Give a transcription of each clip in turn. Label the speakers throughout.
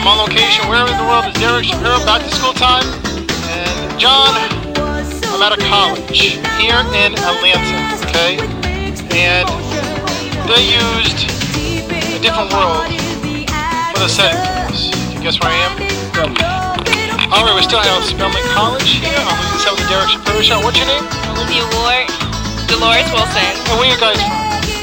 Speaker 1: I'm on location. Where in the world is Derek Shapiro? Back to school time. And John, I'm at a college here in Atlanta, okay? And they used a different world for the setting for this. Do you guess where I am? Alright, we're still at Spelman College here. I'm with the Derek Shapiro Show. What's your name?
Speaker 2: Olivia Ward, Dolores Wilson.
Speaker 1: And where are you guys from?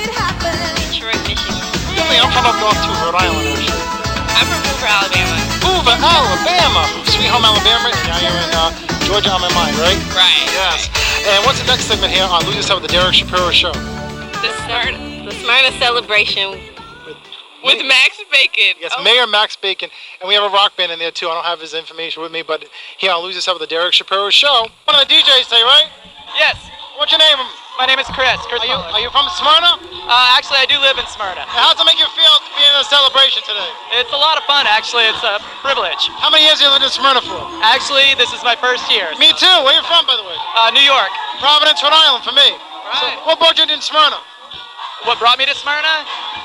Speaker 2: Detroit, Michigan.
Speaker 1: Really, I'm from up north too, Rhode Island, actually.
Speaker 2: I'm from Hoover, Alabama.
Speaker 1: Hoover, Alabama. Sweet home Alabama. And now you're in Georgia on my mind, right?
Speaker 2: Right.
Speaker 1: Yes. And what's the next segment here on Lose Yourself with the Derek Shapiro Show?
Speaker 2: The Smyrna celebration with Max Bacon.
Speaker 1: Yes, Mayor Max Bacon. And we have a rock band in there too. I don't have his information with me, but here on Lose Yourself with the Derek Shapiro Show. One of the DJs today, right?
Speaker 3: Yes.
Speaker 1: What's your name?
Speaker 3: My name is Chris.
Speaker 1: Are you from Smyrna?
Speaker 3: Actually, I do live in Smyrna.
Speaker 1: And how's it make you feel to be in a celebration today?
Speaker 3: It's a lot of fun, actually. It's a privilege.
Speaker 1: How many years have you lived in Smyrna for?
Speaker 3: Actually, this is my first year.
Speaker 1: Me too. Where are you from, by the way?
Speaker 3: New York.
Speaker 1: Providence, Rhode Island for me.
Speaker 3: Right.
Speaker 1: So what brought you in Smyrna?
Speaker 3: What brought me to Smyrna?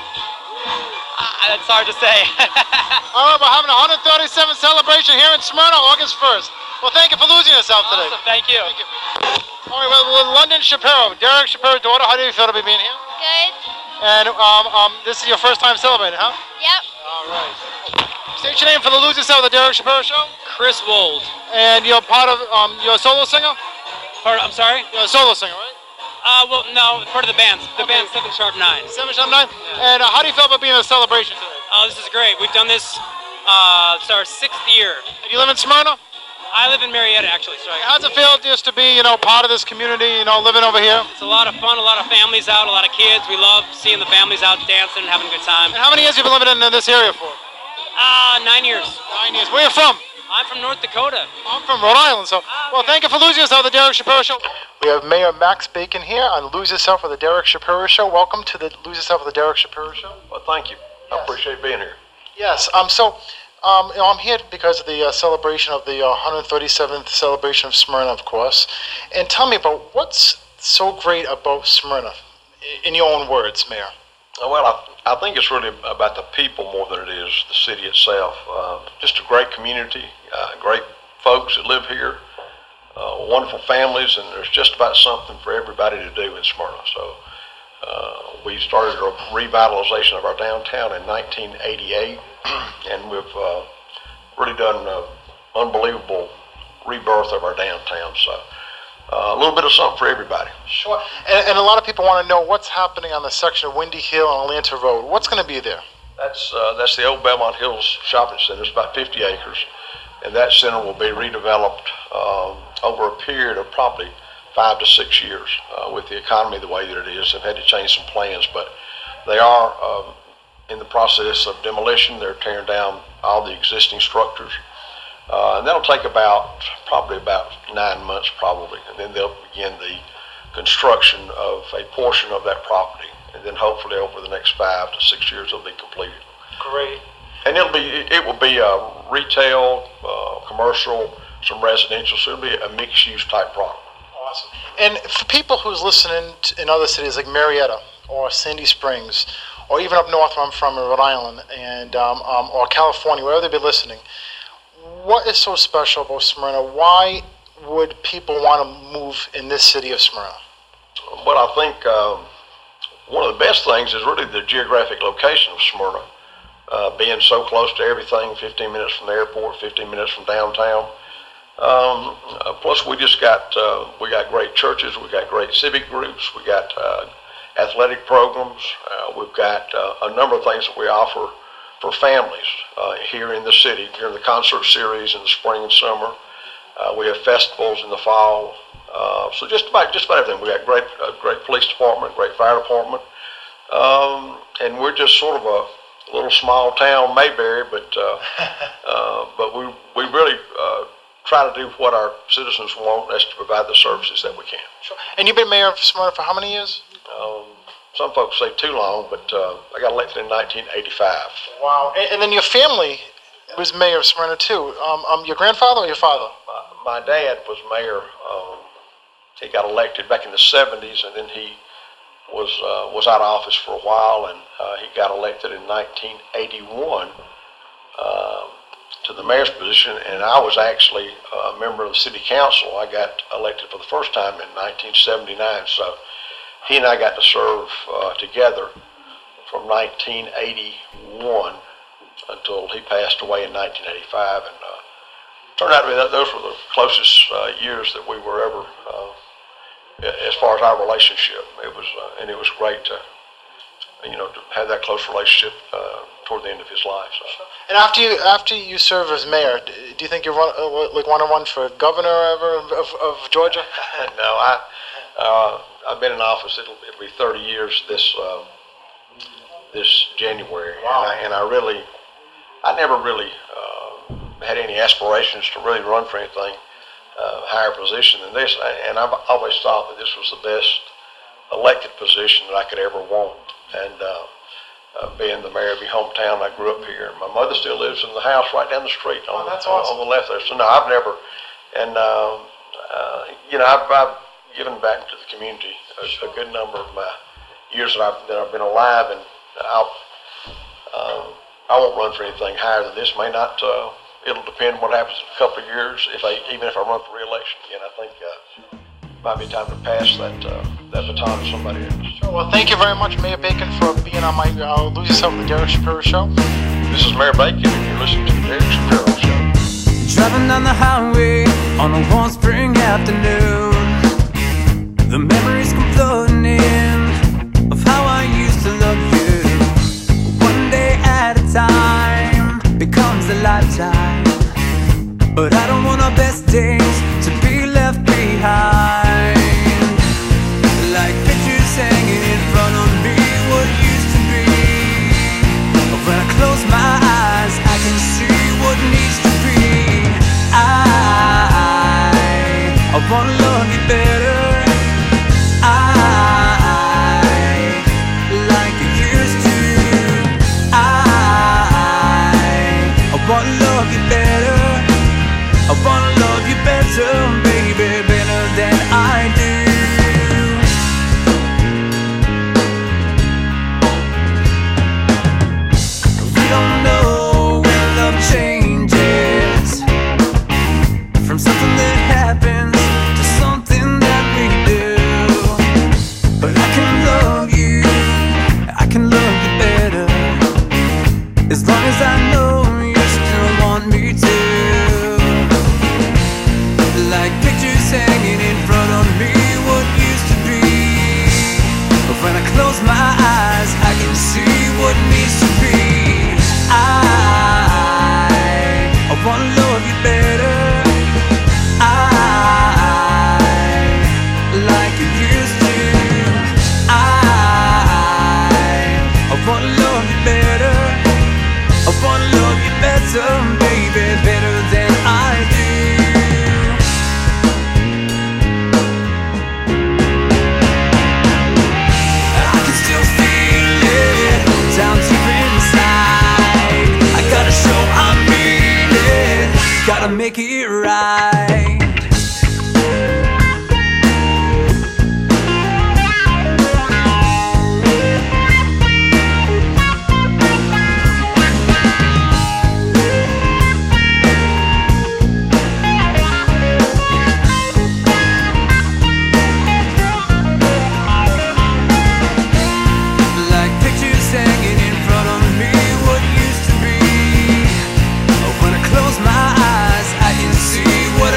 Speaker 3: That's hard to say.
Speaker 1: All right, we're having a 137th celebration here in Smyrna, August 1st. Well, thank you for losing yourself today.
Speaker 3: Awesome, thank you.
Speaker 1: Thank you. All right, well, with London Shapiro, Derek Shapiro's daughter, how do you feel to be being here?
Speaker 2: Good.
Speaker 1: And this is your first time celebrating, huh?
Speaker 2: Yep.
Speaker 1: All right. State your name for the Lose Yourself with the Derek Shapiro Show.
Speaker 3: Chris Wold.
Speaker 1: And you're part of, you're a solo singer?
Speaker 3: I'm sorry?
Speaker 1: You're a solo singer, right?
Speaker 3: Well, no, part of the band. The band 7 Sharp 9.
Speaker 1: 7 Sharp 9? Yeah. And how do you feel about being in a celebration today?
Speaker 3: Oh, this is great. We've done this, it's our 6th year.
Speaker 1: And you live in Smyrna?
Speaker 3: I live in Marietta, actually. So
Speaker 1: how's it feel just to be, part of this community, living over here?
Speaker 3: It's a lot of fun, a lot of families out, a lot of kids. We love seeing the families out dancing and having a good time.
Speaker 1: And how many years have you been living in this area for?
Speaker 3: 9 years.
Speaker 1: 9 years. Where are you from?
Speaker 3: I'm from North Dakota.
Speaker 1: I'm from Rhode Island, so, well, thank you for losing yourself with the Derek Shapiro Show. We have Mayor Max Bacon here on Lose Yourself with the Derek Shapiro Show. Welcome to the Lose Yourself with the Derek Shapiro Show.
Speaker 4: Well, thank you.
Speaker 1: Yes.
Speaker 4: I appreciate being here.
Speaker 1: Yes, I'm here because of the celebration of the 137th celebration of Smyrna, of course. And tell me about what's so great about Smyrna, in your own words, Mayor.
Speaker 4: Well, I think it's really about the people more than it is the city itself. Just a great community, great folks that live here, wonderful families, and there's just about something for everybody to do in Smyrna. So we started a revitalization of our downtown in 1988, and we've really done an unbelievable rebirth of our downtown. So a little bit of something for everybody.
Speaker 1: Sure. And a lot of people want to know what's happening on the section of Windy Hill and Atlanta Road. What's going to be there?
Speaker 4: That's the old Belmont Hills Shopping Center. It's about 50 acres, and that center will be redeveloped over a period of probably 5 to 6 years. With the economy the way that it is, they've had to change some plans, but they are in the process of demolition. They're tearing down all the existing structures. And that'll take probably about 9 months probably, and then they'll begin the construction of a portion of that property, and then hopefully over the next 5 to 6 years it'll be completed.
Speaker 1: Great.
Speaker 4: And it will be retail, commercial, some residential, so it'll be a mixed-use type product.
Speaker 1: Awesome. And for people who's listening in other cities like Marietta or Sandy Springs, or even up north where I'm from in Rhode Island, and or California, wherever they be listening, what is so special about Smyrna? Why would people want to move in this city of Smyrna?
Speaker 4: Well, I think one of the best things is really the geographic location of Smyrna, being so close to everything, 15 minutes from the airport, 15 minutes from downtown. Plus, we got great churches, we got great civic groups, we got athletic programs, we've got a number of things that we offer for families here in the city, during the concert series in the spring and summer. We have festivals in the fall. So just about everything. We got a great police department, great fire department, and we're just sort of a little small town, Mayberry, but we really try to do what our citizens want us to provide the services that we can.
Speaker 1: Sure. And you've been mayor of Smyrna for how many years?
Speaker 4: Some folks say too long, but I got elected in 1985.
Speaker 1: Wow. And then your family was mayor of Smyrna too. Your grandfather or your father?
Speaker 4: My dad was mayor. He got elected back in the 70s, and then he was out of office for a while, and he got elected in 1981. to the mayor's position, and I was actually a member of the city council. I got elected for the first time in 1979, so he and I got to serve together from 1981 until he passed away in 1985, and turned out to be that those were the closest years that we were ever, as far as our relationship. It was great to, to have that close relationship toward the end of his life. So.
Speaker 1: And after you serve as mayor, do you think you want to run for governor ever of Georgia?
Speaker 4: No, I've been in office. It'll be 30 years this January.
Speaker 1: Wow.
Speaker 4: And I never really had any aspirations to really run for anything higher position than this. And I've always thought that this was the best elected position that I could ever want. And being the mayor of my hometown, I grew up here. My mother still lives in the house right down the street on the left there. So no, I've never, and I've given back to the community a good number of my years that I've been alive, and I won't run for anything higher than this. May not. It'll depend what happens in a couple of years. Even if I run for re-election again, I think it might be time to pass that baton to somebody else.
Speaker 1: Sure. Well, thank you very much, Mayor Bacon, for being on my Lose Yourself with the Derek Shapiro Show.
Speaker 4: This is Mayor Bacon, and you're listening to the Derek Shapiro Show.
Speaker 5: Driving down the highway on a warm spring afternoon, the memories come floating in of how I used to love you. One day at a time becomes a lifetime, but I don't want our best days to be left behind. Like pictures hanging in front of me, what used to be. But when I close my eyes, I can see what needs to be. I wanna love you better. Like you used to. I wanna love you better. I wanna love you better, baby, better than I do. We don't know when love changes from something that happens to something that we do. But I can love you better, as long as I know you still want me to. Like pictures hanging in front of me, what used to be. But when I close my eyes, I can see what needs to be. I wanna love you better. Like you used to. I wanna love you better. I wanna love you better, baby, better than I do. I can still feel it down deep inside. I gotta show I mean it, gotta make it right. What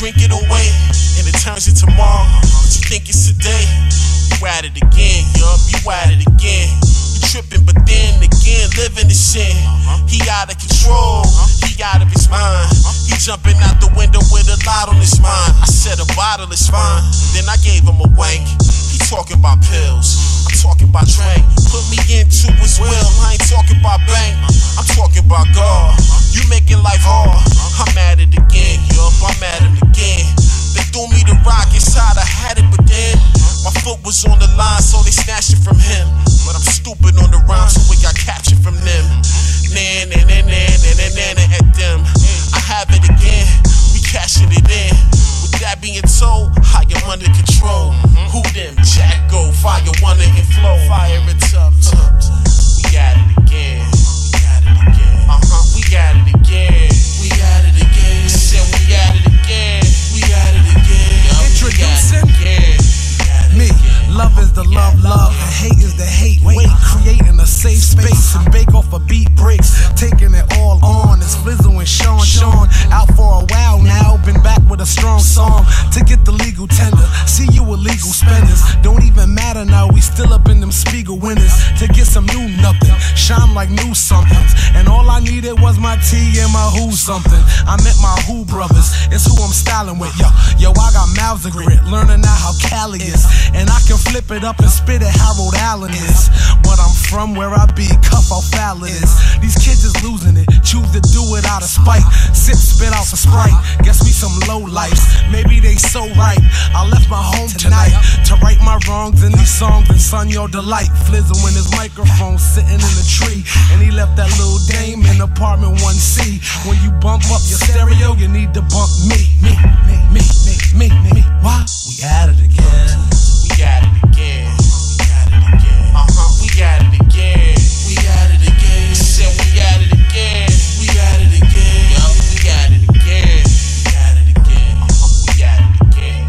Speaker 6: drink it away, and it turns into tomorrow. But you think it's today, you at it again, yup, you at it again. You tripping, but then again, living the sin. He out of control, he out of his mind. He jumping out the window with a lot on his mind. I said a bottle is fine, then I gave him a wank. He talking about pills, I'm talking about drink. Put me into his will, I ain't talking about bank. I'm talking about God, you making life hard. I'm at it again, yup, I'm at it again. They threw me the rock inside, I had it, but then my foot was on the line, so they snatched it from him. But I'm stupid on the rhyme, so it got captured from them. At them. I have it again, we cashing it in. With that being told, I am under control. Who them? Jacko, fire one and flow. Fire it up. We at it again. We at it again. We at it again. We at it again. Said we at it again. We at it again.
Speaker 7: Introducing me. Love is the love, and hate is the hate. Wait, creating a safe space and bake off a beat breaks. Taking it all on. It's Flizzo and Sean. Out for a while now. Been back with a strong song to get the legal tender. See you illegal spenders. Don't even matter now. We still up in them Spiegel winners to get some new nothing. Shine like new somethings. And all I needed was my tea and my who something. I met my who brothers. It's who I'm styling with. Yo, I got mouths of grit. Learning now how Cali is. And I can flip it up and spit it how Rhode Island is. But I'm from where I be, cuff how foul it is. These kids is losing it, choose to do it out of spite. Sip, spit out for Sprite, guess me some low lives. Maybe they so right, I left my home tonight to right my wrongs in these songs and son your delight. Flizzo in his microphone sitting in the tree, and he left that little dame in apartment 1C. When you bump up your stereo, you need to bump me. Why? We at it again.
Speaker 6: We at it again. We at it again. We at it again. We at it again. Said we at it again. We at it again. Yup, we at it again. We at it again. We at it again.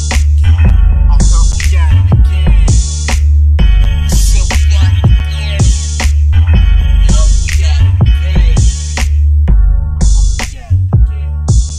Speaker 6: We at it again. Said we at it again. Yup, we at it again. We at it again.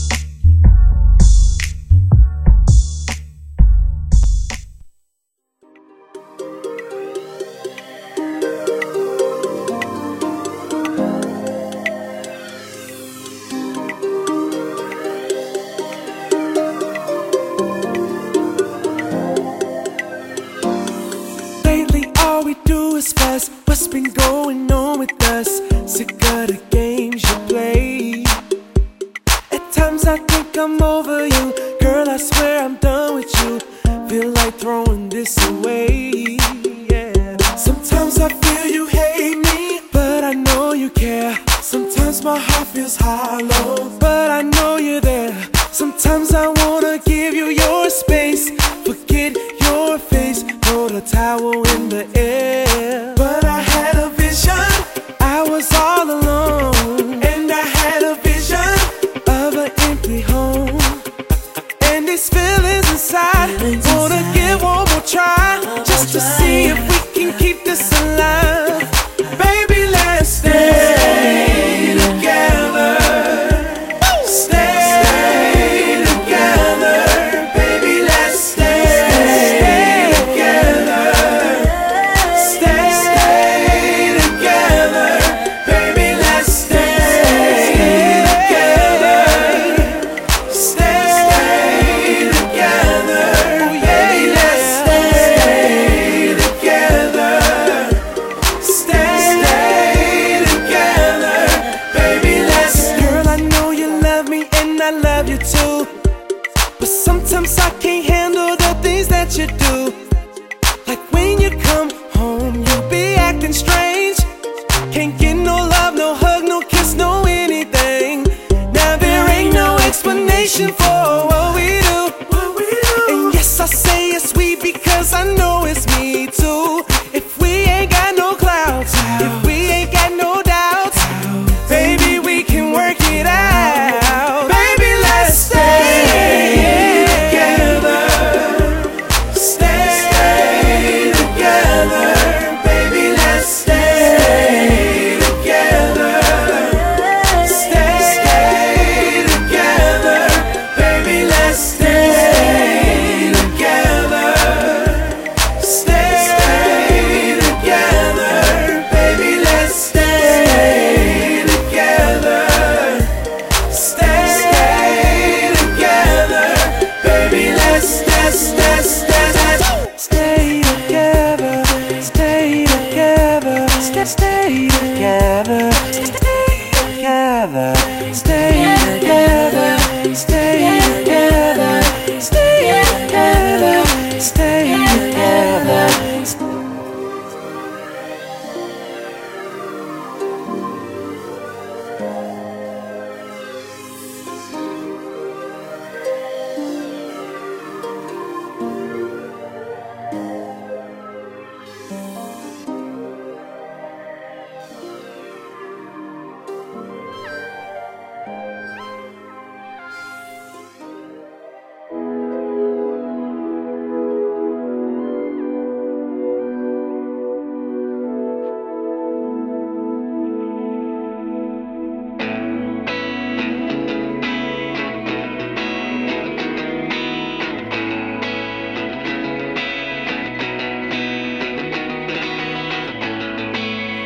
Speaker 5: Lately all we do is fuss. What's been going on with us? Sick of the games you play. At times I think I'm over you. Girl, I swear I'm done with you. Feel like throwing this away, yeah. Sometimes I feel you hate me, but I know you care. Sometimes my heart feels hollow, but I know you're there. Sometimes I wanna give you your space, forget your face, throw the towel in the air. But I had a vision, I was all alone, and I had a vision of an empty home. And these feelings inside, wanna give one more try, just to see if we can keep this alive. Baby, let's stay together. Stay together. Baby, let's stay together.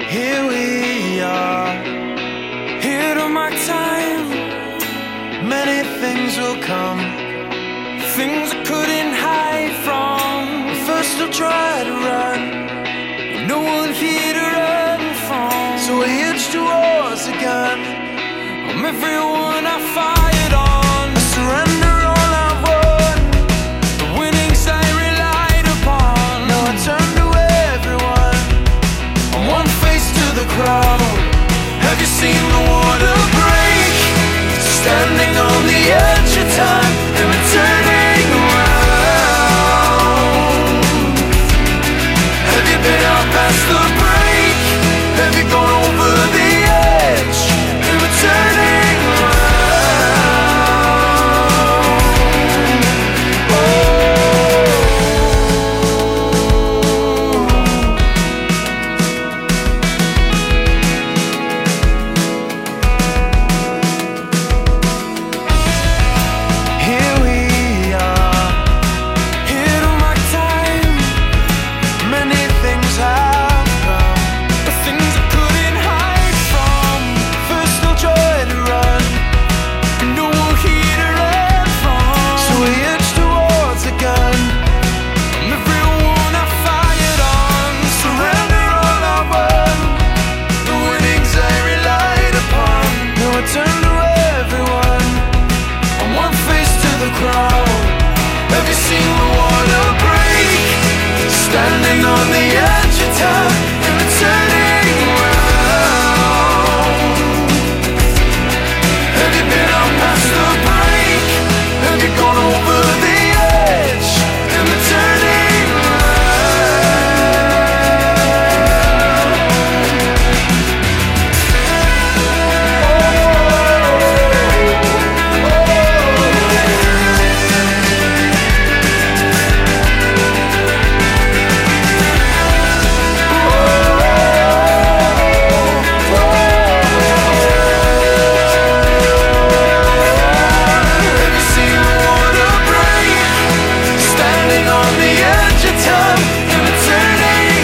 Speaker 5: Here we are, here to mark time. Many things will come, things I couldn't hide from. First I'll try to run, no one here to run from. So I hitch towards the gun, I'm everyone I fired on. I surrender all I've won, the winnings I relied upon. Now I turn to everyone, I'm one face to the crowd. Have you seen the water break? Standing on the edge of time and we're turning around. Have you been out past the break? Have you gone over the edge and we're turning around? Here we are, here to mark time. Many things have come, the things I couldn't hide from. First I'll try to run, no one here to run from. So I hitch towards the gun, I'm everyone I fired on. Surrender all I won, the winnings I relied upon. Now I turn to everyone, I'm one face to the crowd. Have you seen the water break? Standing on the edge of time and we're turning around. Have you been out past the break? Have you gone over the edge and we're turning Have you seen the water break? Standing on the edge of time and we're turning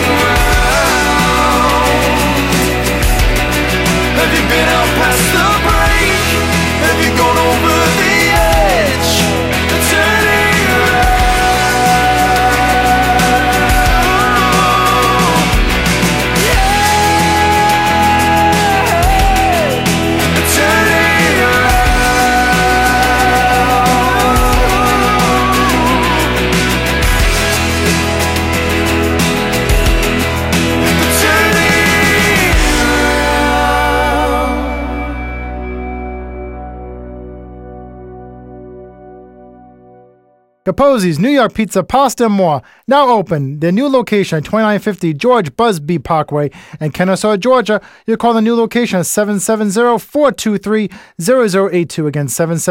Speaker 5: around. Have you been out past the break? Have you gone over the edge and turning around? Yeah, and turning
Speaker 8: Capozzi's New York Pizza Pasta and More, now open. Their new location at 2950 George Busby Parkway in Kennesaw, Georgia. You call the new location at 770-423-0082. Again,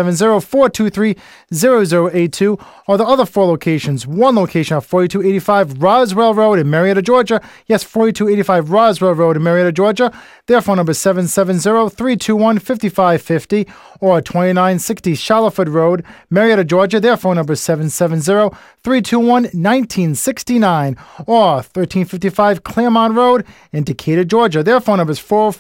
Speaker 8: 770-423-0082. Or the other four locations. One location at 4285 Roswell Road in Marietta, Georgia. Yes, 4285 Roswell Road in Marietta, Georgia. Their phone number is 770-321-5550. Or 2960 Shalaford Road, Marietta, Georgia. Their phone number is 770-321-1969. Or 1355 Claremont Road in Decatur, Georgia. Their phone number is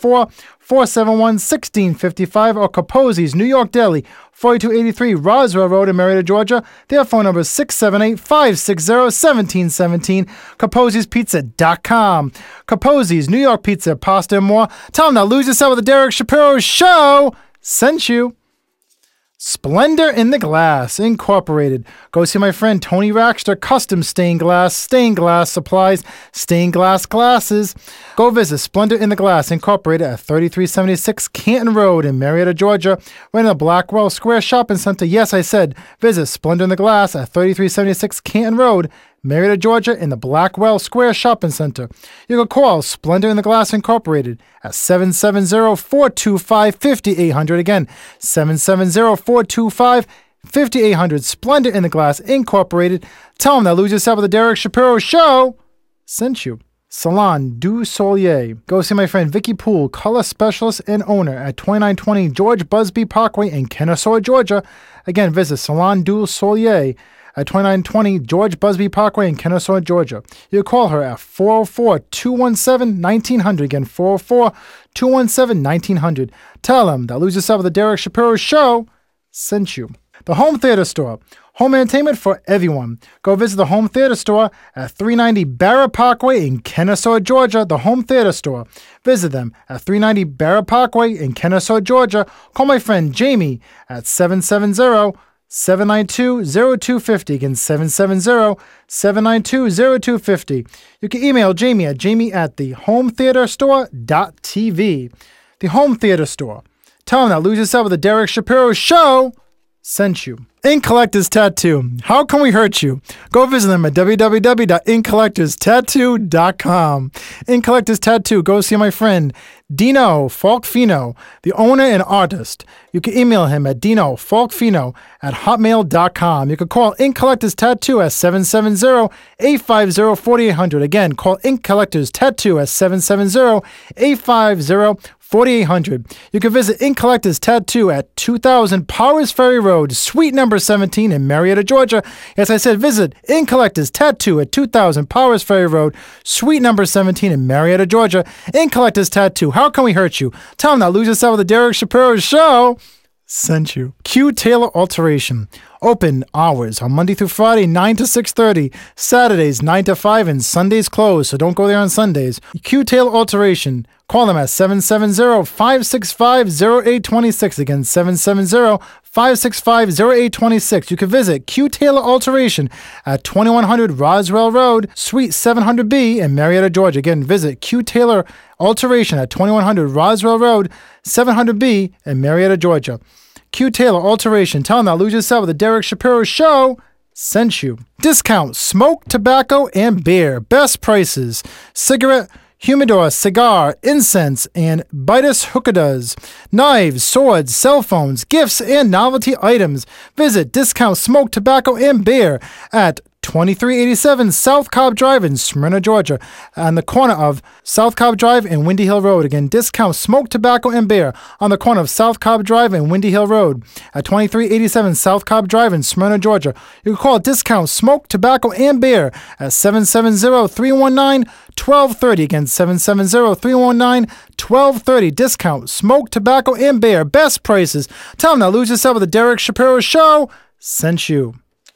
Speaker 8: 404-471-1655. Or Capozzi's New York Deli, 4283 Roswell Road in Marietta, Georgia. Their phone number is 678-560-1717. Capozzi'sPizza.com. Capozzi's New York Pizza, Pasta and More. Tell them to lose yourself with the Derek Shapiro Show. Sent you. Splendor in the Glass Incorporated. Go see my friend Tony Raxter, custom stained glass supplies, stained glass glasses. Go visit Splendor in the Glass Incorporated at 3376 Canton Road in Marietta, Georgia. We're in the Blackwell Square Shopping Center. Yes, I said visit Splendor in the Glass at 3376 Canton Road, Marietta, Georgia, in the Blackwell Square Shopping Center. You can call Splendor in the Glass Incorporated at 770-425-5800. Again, 770-425-5800. Splendor in the Glass Incorporated. Tell them that Lose Yourself with the Derek Shapiro Show sent you. Salon du Soleil. Go see my friend Vicky Poole, color specialist and owner at 2920 George Busby Parkway in Kennesaw, Georgia. Again, visit Salon du Soleil at 2920 George Busby Parkway in Kennesaw, Georgia. You can call her at 404-217-1900. Again, 404-217-1900. Tell them that Lose Yourself with the Derek Shapiro Show sent you. The Home Theater Store. Home entertainment for everyone. Go visit the Home Theater Store at 390 Barra Parkway in Kennesaw, Georgia. The Home Theater Store. Visit them at 390 Barra Parkway in Kennesaw, Georgia. Call my friend Jamie at 770-792-0250. Again, 770-792-0250. You can email Jamie at jamie@thehometheaterstore.tv. The Home Theater Store. Tell them that Lose Yourself with the Derek Shapiro Show sent you. Ink Collectors Tattoo. How can we hurt you? Go visit them at www.inkcollectorstattoo.com. Ink Collectors Tattoo. Go see my friend Dino Falkfino, the owner and artist. You can email him at dinofalkfino@hotmail.com. You can call Ink Collectors Tattoo at 770-850-4800. Again, call Ink Collectors Tattoo at 770-850-4800. You can visit Ink Collectors Tattoo at 2000 Powers Ferry Road, Suite number 17 in Marietta, Georgia. As I said, visit Ink Collectors Tattoo at 2000 Powers Ferry Road, Suite number 17 in Marietta, Georgia. Ink Collectors Tattoo. How can we hurt you? Tell them that Lose Yourself with the Derek Shapiro Show sent you. Q Taylor Alteration. Open hours on Monday through Friday, 9 to 6:30. Saturdays, 9 to 5, and Sundays closed, so don't go there on Sundays. Q Taylor Alteration. Call them at 770-565-0826. Again, 770-565-0826. You can visit Q Taylor Alteration at 2100 Roswell Road, Suite 700B in Marietta, Georgia. Again, visit Q Taylor Alteration at 2100 Roswell Road, 700B in Marietta, Georgia. Q Taylor Alteration. Tell them that Lose Yourself with the Derek Shapiro Show sent you. Discount smoke, tobacco, and beer. Best prices. Cigarette, humidor, cigar, incense, and Bitus hookahs. Knives, swords, cell phones, gifts, and novelty items. Visit Discount Smoke, Tobacco, and Beer at 2387 South Cobb Drive in Smyrna, Georgia, on the corner of South Cobb Drive and Windy Hill Road. Again, Discount Smoke, Tobacco, and Beer on the corner of South Cobb Drive and Windy Hill Road at 2387 South Cobb Drive in Smyrna, Georgia. You can call Discount Smoke, Tobacco, and Beer at 770-319-1230. Again, 770-319-1230. Discount Smoke, Tobacco, and Beer. Best prices. Tell them that Lose Yourself with the Derek Shapiro Show sent you.